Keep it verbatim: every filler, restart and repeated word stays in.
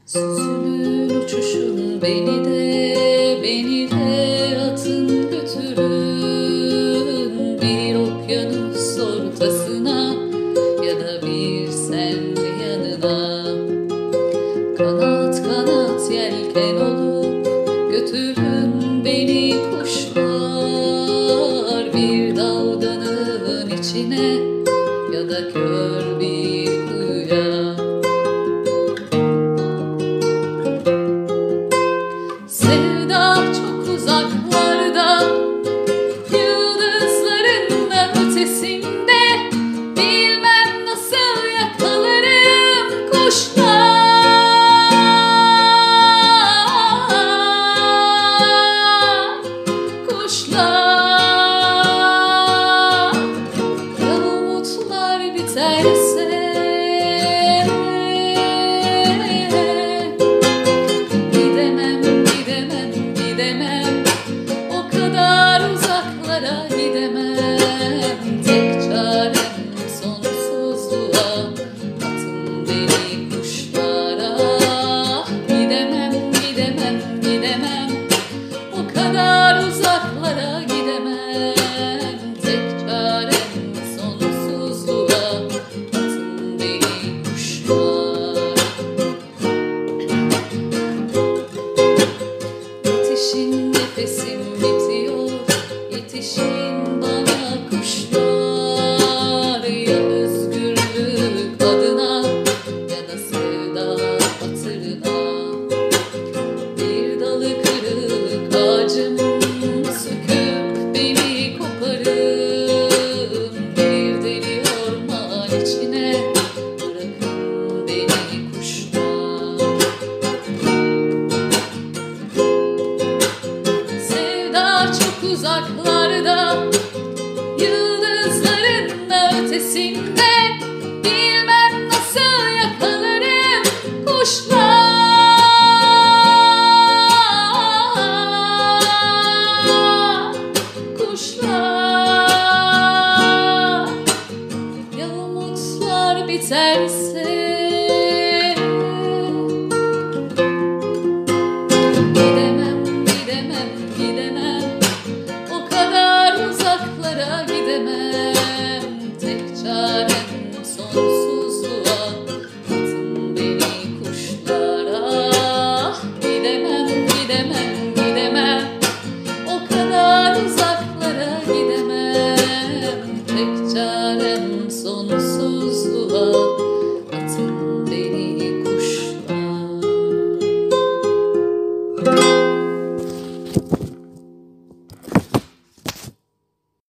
Süzülür uçuşun beni de, beni de atın götürün bir okyanus ortasına ya da bir sen yanına. Kanat kanat yelken olup götürün beni kuşlar bir dalganın içine ya da kör bir kuyuya. Sevda çok uzaklarda, yıldızların da ötesinde, bilmem nasıl yakalarım kuşlar, kuşlar. Ya umutlar biterse gidemem, tek çarem sonsuzluğa atın beni.